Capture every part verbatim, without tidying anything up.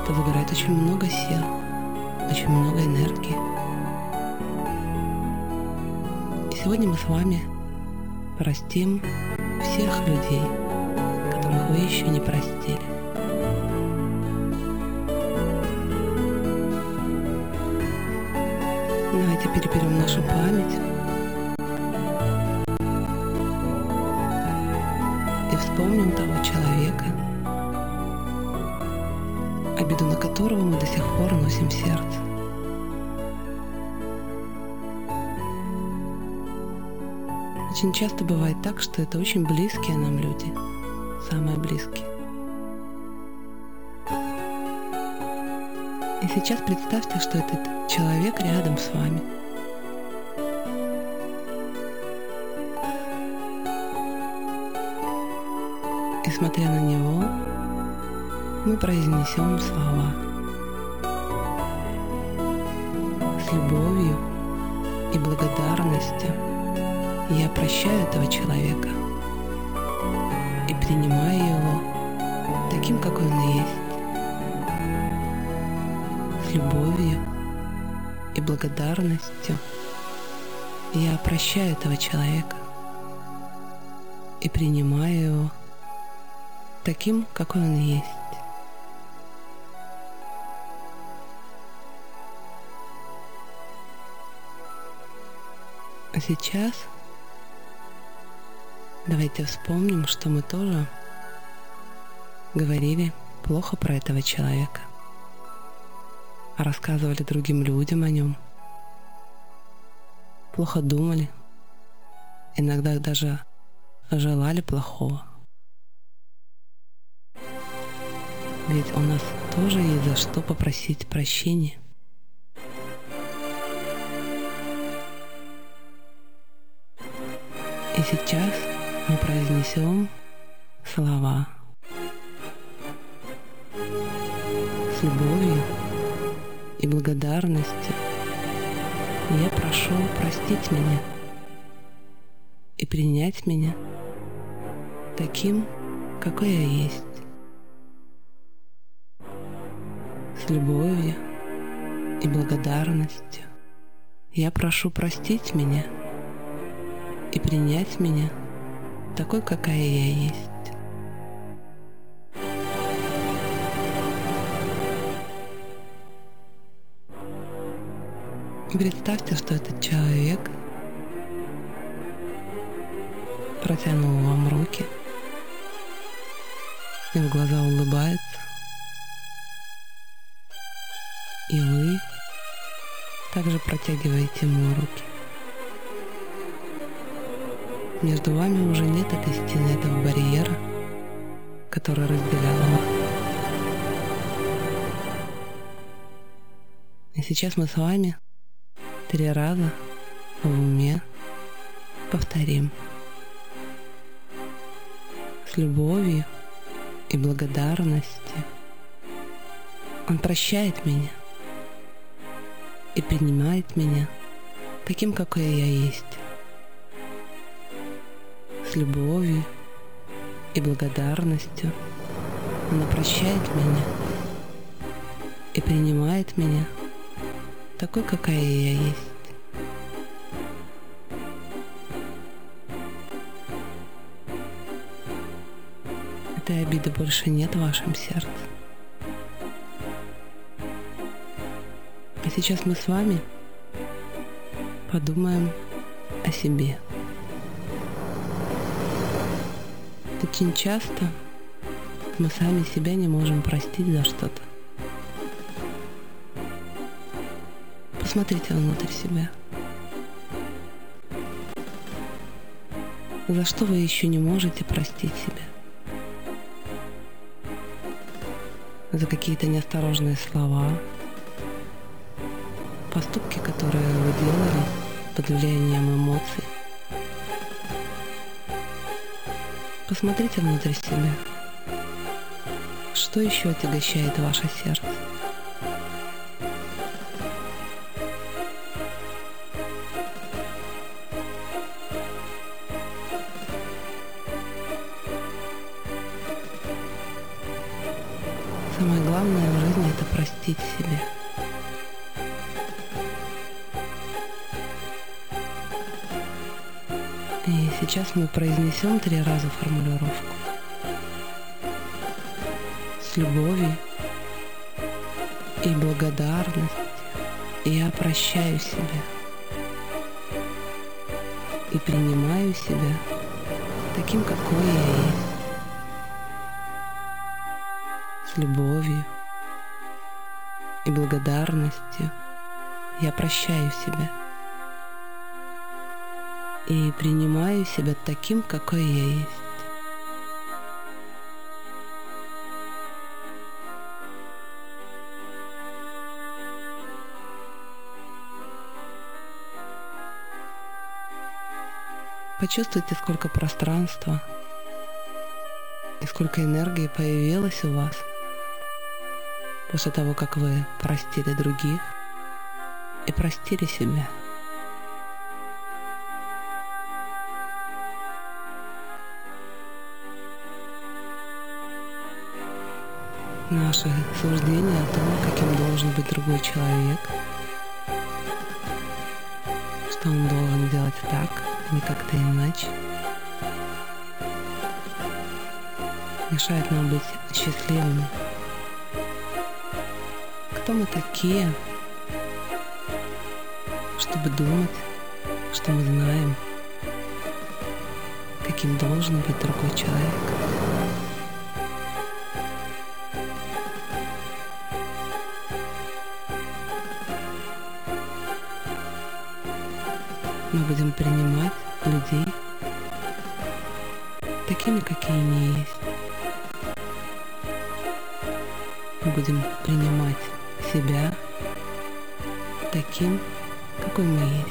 то забирает очень много сил, очень много энергии. И сегодня мы с вами простим всех людей, которых вы еще не простили. Давайте переберем нашу память и вспомним того человека, обиду на которого мы до сих пор носим в сердце. Очень часто бывает так, что это очень близкие нам люди, самые близкие. И сейчас представьте, что этот человек рядом с вами. И смотря на него, мы произнесем слова с любовью и благодарностью. Я прощаю этого человека и принимаю его таким, какой он есть. С любовью и благодарностью я прощаю этого человека и принимаю его таким, какой он есть. А сейчас давайте вспомним, что мы тоже говорили плохо про этого человека, рассказывали другим людям о нем, плохо думали, иногда даже желали плохого. Ведь у нас тоже есть за что попросить прощения. И сейчас мы произнесем слова с любовью и благодарностью. Я прошу простить меня и принять меня таким, какой я есть. С любовью и благодарностью я прошу простить меня и принять меня такой, какая я есть. И представьте, что этот человек протянул вам руки и в глаза улыбается, и вы также протягиваете ему руки. Между вами уже нет этой стены, этого барьера, который разделял вас. И сейчас мы с вами три раза в уме повторим с любовью и благодарностью. Он прощает меня и принимает меня таким, какой я есть. С любовью и благодарностью она прощает меня и принимает меня такой, какая я есть. Этой обиды больше нет в вашем сердце. А сейчас мы с вами подумаем о себе. Очень часто мы сами себя не можем простить за что-то. Посмотрите внутрь себя. За что вы еще не можете простить себя? За какие-то неосторожные слова, поступки, которые вы делали под влиянием эмоций. Посмотрите внутрь себя. Что еще отягощает ваше сердце? Самое главное в жизни — это простить себе. И сейчас мы произнесем три раза формулировку. С любовью и благодарностью я прощаю себя и принимаю себя таким, какой я есть. С любовью и благодарностью я прощаю себя и принимаю себя таким, какой я есть. Почувствуйте, сколько пространства и сколько энергии появилось у вас после того, как вы простили других и простили себя. Наши суждения о том, каким должен быть другой человек, что он должен делать так, а не как-то иначе, мешает нам быть счастливыми. Кто мы такие, чтобы думать, что мы знаем, каким должен быть другой человек? Мы будем принимать людей такими, какие они есть. Мы будем принимать себя таким, какой мы есть.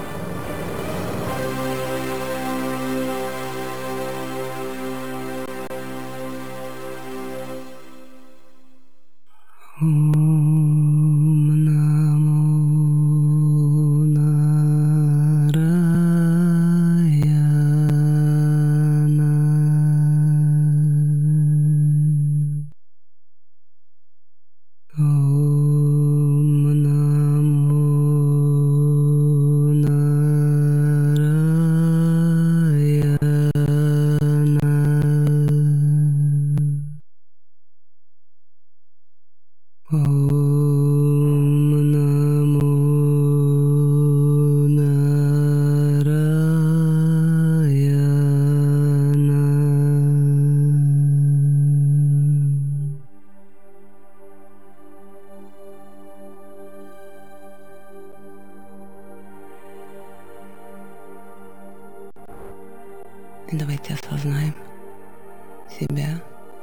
И давайте осознаем себя.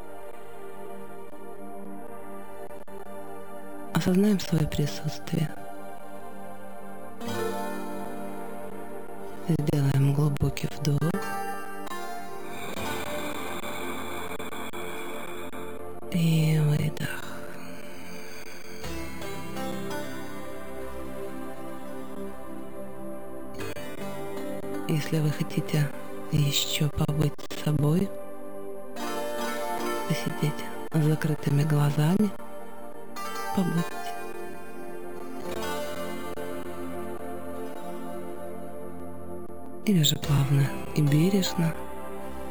Осознаем свое присутствие. Сделаем глубокий вдох. И выдох. Если вы хотите еще побыть с собой, посидеть с закрытыми глазами, побудьте. Или же плавно и бережно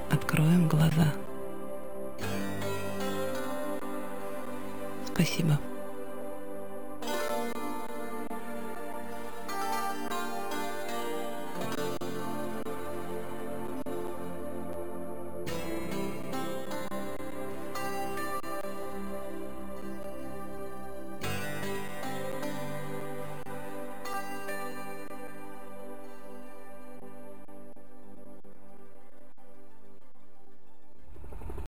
откроем глаза. Спасибо.